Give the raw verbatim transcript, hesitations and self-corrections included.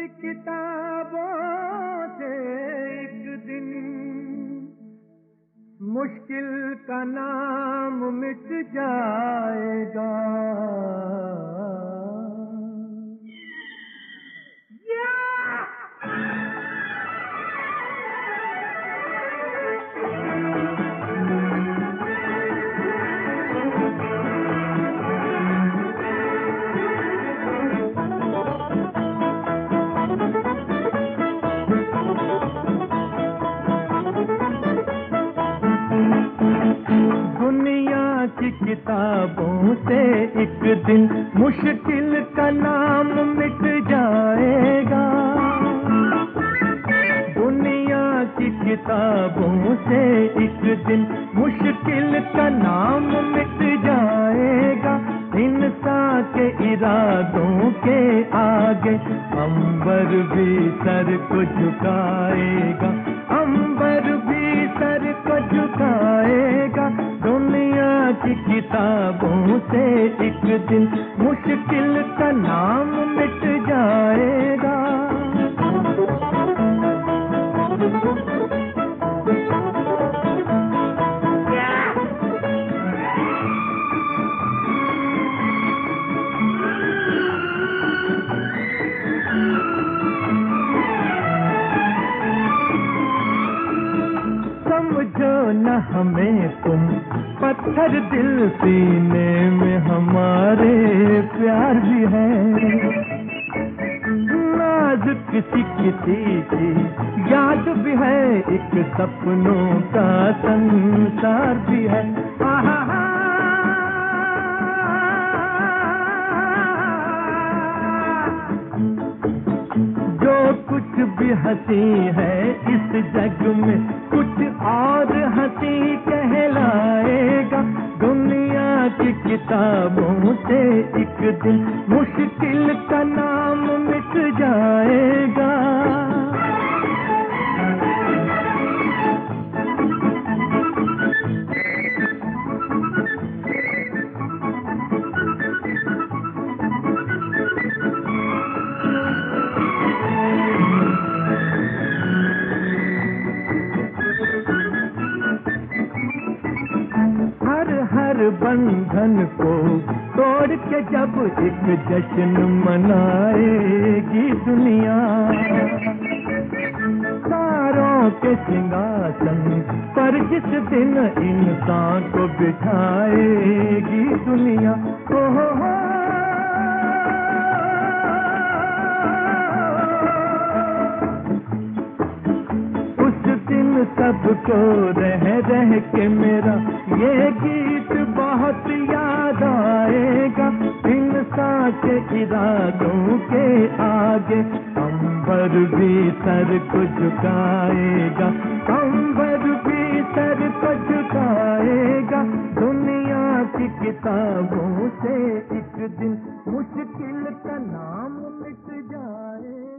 की किताबों से एक दिन मुश्किल का नाम मिट जाएगा। दुनिया की किताबों से एक दिन मुश्किल का नाम मिट जाएगा। दुनिया की किताबों से एक दिन मुश्किल का नाम मिट जाएगा। इंसान के इरादों के आगे अंबर भी सर को झुकाएगा। अंबर भी सर को झुकाएगा। दुनिया की किताबों से एक दिन मुश्किल का नाम मिट जाएगा। समझो न हमें तुम पत्थर दिल, सीने में हमारे प्यार भी है। नाजुक किसी किसी की याद भी है, एक सपनों का संसार भी है। आहा जो कुछ भी हंसी है इस जग में कुछ और हंसी कहलाएगा। दुनिया की किताबों से एक दिन मुश्किल का नाम मिट जाएगा। हर बंधन को तोड़ के जब एक जश्न मनाएगी दुनिया, तारों के सिंहासन पर जिस दिन इंसान को बिठाएगी दुनिया। ओ हो हो सबको रह रह के मेरा ये गीत बहुत याद आएगा। इंसान के इरादों के आगे अंबर भी सर को झुकाएगा। अंबर भी सर को झुकाएगा। दुनिया की किताबों से एक दिन मुश्किल का नाम मिट जाएगा।